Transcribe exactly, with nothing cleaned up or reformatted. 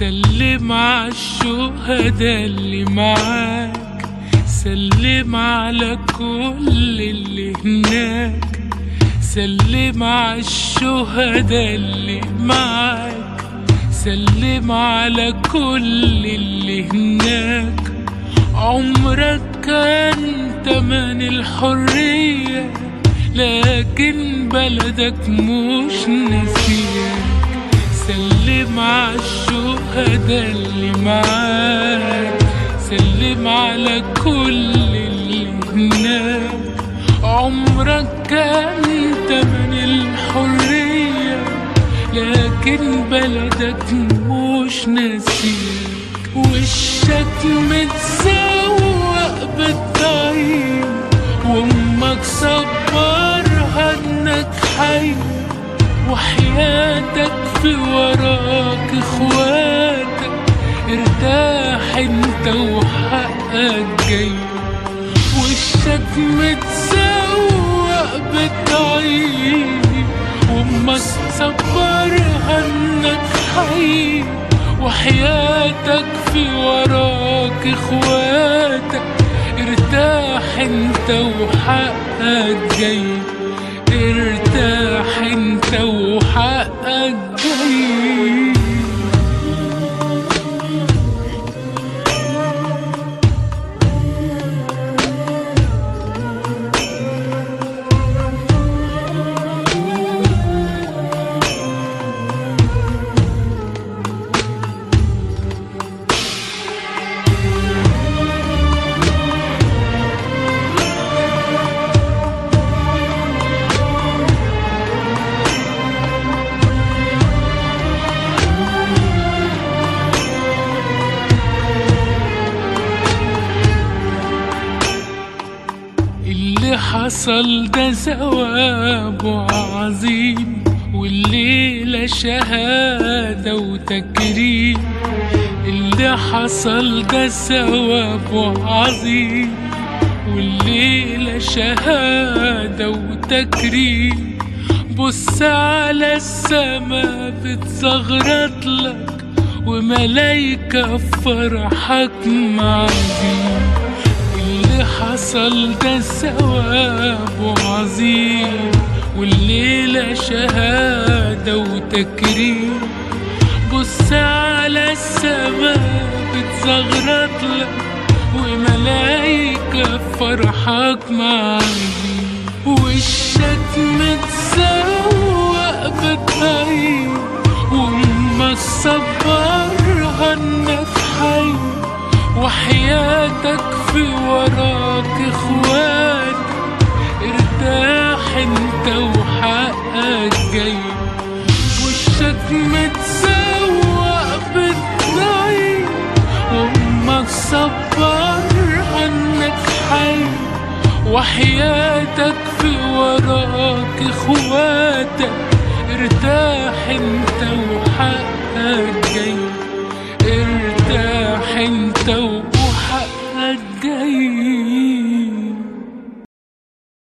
سلم عالشهداء اللي معاك، سلم على كل اللي هناك، سلم عالشهداء اللي معاك، سلم على كل اللي هناك. عمرك كان تمن الحرية، لكن بلدك مش نسيك. سلم عالشهداء اللي معاك، سلم على كل اللي هناك. عمرك كان تمن الحرية، لكن بلدك مش نسيك. وشك متسوق بالطيب، وامك صبرها انك حي، وحياتك في وراك اخواتك. ارتاح انت وحقك جاي. وشك متسوق بالطيب، وامك صبرها انك حي، وحياتك في وراك اخواتك. ارتاح انت وحقك جاي، ارتاح انت وحقك جاي. اللي حصل ده ثوابه عظيم، والليلة شهادة وتكريم. اللي حصل ده ثوابه عظيم، والليلة شهادة وتكريم. بص على السما بتزغرط لك، وملايكة فرحك معدين. اللي حصل ده ثوابه عظيم، والليلة شهادة وتكريم. بص على السما بتزغرط لك، وملايكة فرحك معدين. وشك متسوق بالطيب، وامك صبرها انك حي، وحياتك في وراك اخواتك. ارتاح انت وحقك جاي. وشك متسوق بالطيب، وامك صبرها انك حي، وحياتك في وراك اخواتك. ارتاح انت وحقك جاي، ارتاح انت وحقك